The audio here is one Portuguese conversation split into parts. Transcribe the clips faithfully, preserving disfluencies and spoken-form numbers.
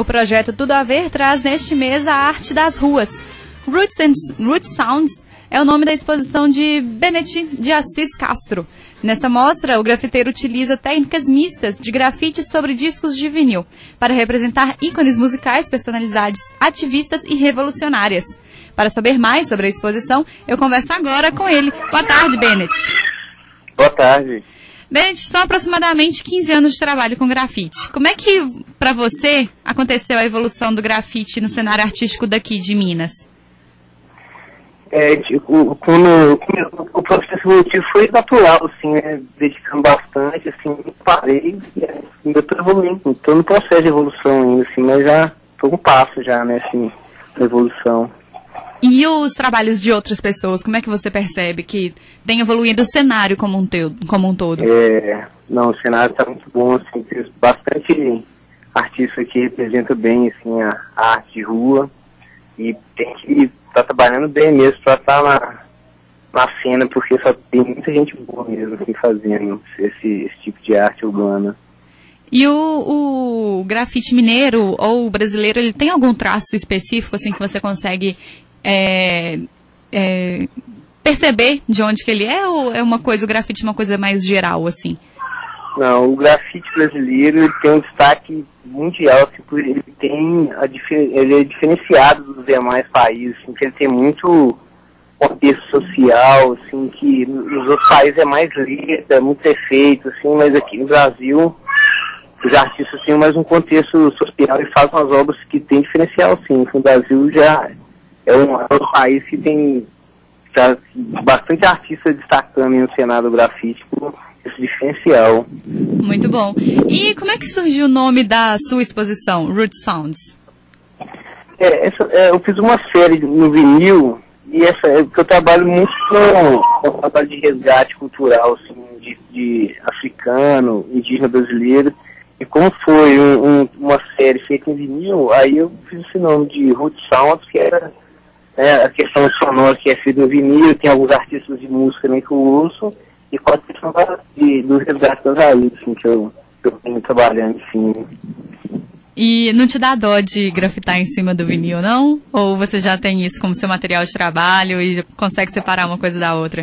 projeto Tudo a Ver traz neste mês a arte das ruas. Roots and Roots Sounds é o nome da exposição de Bennett de Assis Castro. Nesta mostra, o grafiteiro utiliza técnicas mistas de grafite sobre discos de vinil para representar ícones musicais, personalidades ativistas e revolucionárias. Para saber mais sobre a exposição, eu converso agora com ele. Boa tarde, Bennett. Boa tarde. Bennett, são aproximadamente quinze anos de trabalho com grafite. Como é que, para você, aconteceu a evolução do grafite no cenário artístico daqui de Minas? É, tipo, quando, quando o processo evolutivo foi natural, assim, né, dedicando bastante, assim, parei e ainda estou evoluindo, estou no processo de evolução ainda, assim, mas já estou um passo já, né, assim, da evolução. E os trabalhos de outras pessoas, como é que você percebe que tem evoluído o cenário como um, teu, como um todo? É, não, o cenário está muito bom, assim, tem bastante artista que representa bem, assim, a, a arte de rua, e tem que tá trabalhando bem mesmo pra estar na, na cena, porque só tem muita gente boa mesmo assim, fazendo esse, esse tipo de arte urbana. E o, o grafite mineiro ou brasileiro, ele tem algum traço específico assim que você consegue é, é, perceber de onde que ele é, ou é uma coisa, o grafite é uma coisa mais geral assim? Não, o grafite brasileiro ele tem um destaque mundial, assim, porque ele tem a ele é diferenciado dos demais países, assim, que ele tem muito contexto social, assim, que nos outros países é mais lido, é muito efeito, assim, mas aqui no Brasil os artistas têm mais um contexto social e fazem umas obras que tem diferencial, sim. O Brasil já é um, é um país que tem já, bastante artista destacando no cenário do grafite por esse diferencial. Muito bom. E como é que surgiu o nome da sua exposição, Root Sounds? É, essa, é, eu fiz uma série no vinil, e essa, é, eu trabalho muito com o trabalho de resgate cultural, assim, de, de africano, indígena brasileiro, e como foi um, um, uma série feita em vinil, aí eu fiz esse nome de Root Sounds, que era né, a questão sonora que é feita no vinil, tem alguns artistas de música também que eu uso, e com a questão de, do resgate das raízes, assim, que eu, que eu venho trabalhando, sim. E não te dá dó de grafitar em cima do vinil, não? Ou você já tem isso como seu material de trabalho e consegue separar uma coisa da outra?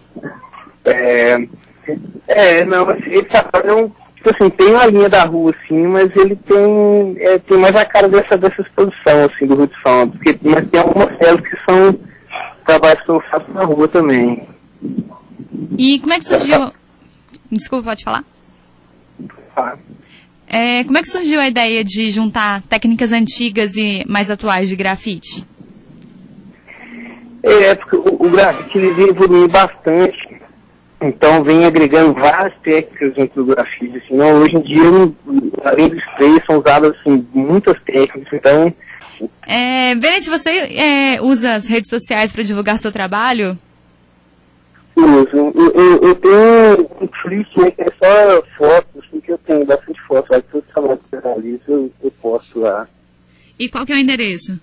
É, é não, esse trabalho é um, tipo assim, tem uma linha da rua, assim, mas ele tem, é, tem mais a cara dessa, dessa exposição, assim, do Root Sound, porque mas tem algumas telas que são trabalhos que eu faço na rua também. E como é que surgiu... Desculpa, pode falar? Ah. É, como é que surgiu a ideia de juntar técnicas antigas e mais atuais de grafite? É, porque o, o grafite ele vem evoluindo bastante, então vem agregando várias técnicas dentro do grafite. Assim, não, hoje em dia, além dos três, são usadas assim, muitas técnicas, então... É, Bennett, você é, usa as redes sociais para divulgar seu trabalho? Eu, eu, eu tenho um Flick, né, que é só fotos, assim, que eu tenho bastante fotos, lá, que todo trabalho de jornalista eu, eu posto lá. E qual que é o endereço?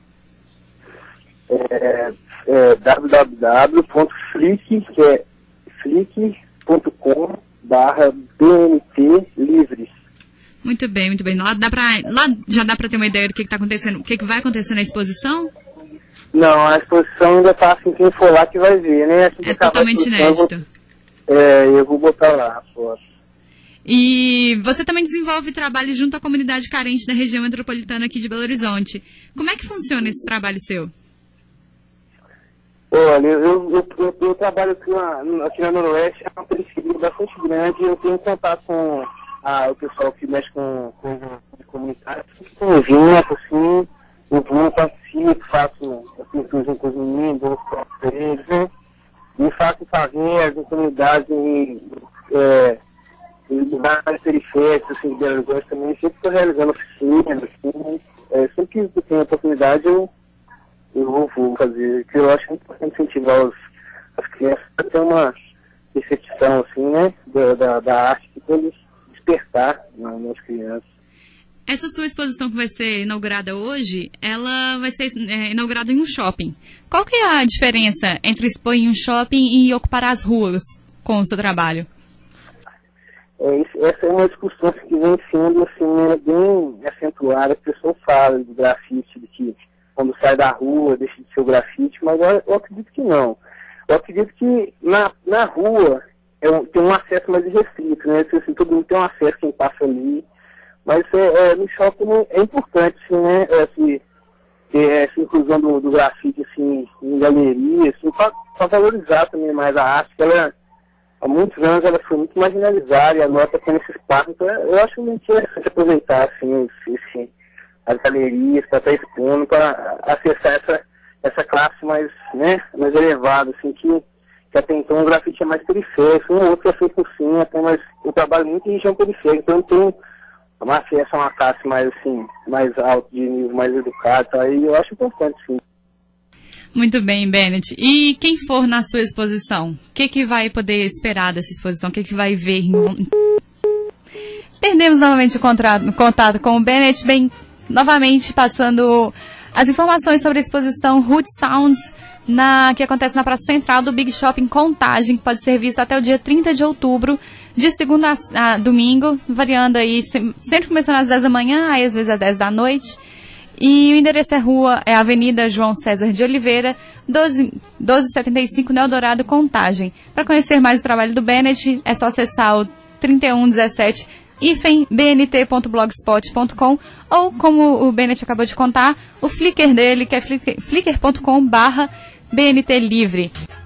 É, é w w w ponto flick, que é flick ponto com barra b n t livres. Muito bem, muito bem. Lá, dá pra, lá já dá para ter uma ideia do que está acontecendo, o que, que vai acontecer na exposição? Não, a exposição ainda está assim, quem for lá que vai ver, né? Assim, é totalmente inédito. Eu vou, é, eu vou botar lá a foto. E você também desenvolve trabalho junto à comunidade carente da região metropolitana aqui de Belo Horizonte. Como é que funciona esse trabalho seu? Olha, eu, eu, eu, eu trabalho aqui na, aqui na Noroeste, é uma periferia bastante grande, eu tenho contato com a, o pessoal que mexe com, com, com comunidade, com evento, assim, eu vou, participo, faço assim, com os meninos, dou para eles, né? E faço fazendas, em comunidades, em, é, em lugares periféricos, assim, de Belo Horizonte também, sempre estou realizando oficinas, assim, é, sempre que eu tenho oportunidade, eu, eu vou, vou fazer, porque eu acho muito importante incentivar os, as crianças a ter uma percepção, assim, né, da, da, da arte, que eles despertar nas, nas crianças. Essa sua exposição que vai ser inaugurada hoje, ela vai ser é, inaugurada em um shopping. Qual que é a diferença entre expor em um shopping e ocupar as ruas com o seu trabalho? é, esse, essa é uma discussão que vem sendo assim, né, bem acentuada, que a pessoa fala do grafite, de que quando sai da rua deixa de ser o grafite, mas eu, eu acredito que não. Eu acredito que na, na rua é um, tem um acesso mais restrito, né? Assim, todo mundo tem um acesso, quem passa ali. Mas é, é, no shopping é importante, assim, né? Esse, essa inclusão do, do grafite assim, em galeria, assim, para valorizar também mais a arte, que ela, há muitos anos ela foi muito marginalizada e agora está tendo esse espaço. Então eu acho muito interessante aproveitar assim, esse, as galerias para estar expondo, para acessar essa, essa classe mais, né, mais elevada, assim, que, que até então o grafite é mais periférico, um outro é feito por cima, tem mais, eu trabalho muito em região periférica, então eu tenho uma acesso a uma classe mais, assim, mais alta, de nível mais educado, tá? E eu acho importante, sim. Muito bem, Bennett. E quem for na sua exposição, o que, que vai poder esperar dessa exposição? O que, que vai ver? Perdemos novamente o, contrato, o contato com o Bennett, bem, novamente passando as informações sobre a exposição Root Sounds, na, que acontece na Praça Central do Big Shopping Contagem, que pode ser vista até o dia trinta de outubro, de segunda a, a domingo, variando aí, sempre começando às dez da manhã, às vezes às dez da noite. E o endereço é rua, é Avenida João César de Oliveira, doze setenta e cinco, Neodorado, Contagem. Para conhecer mais o trabalho do Bennett, é só acessar o trinta e um dezessete hífen b n t ponto blogspot ponto com ou, como o Bennett acabou de contar, o Flickr dele, que é flickr ponto com barra B N T Livre.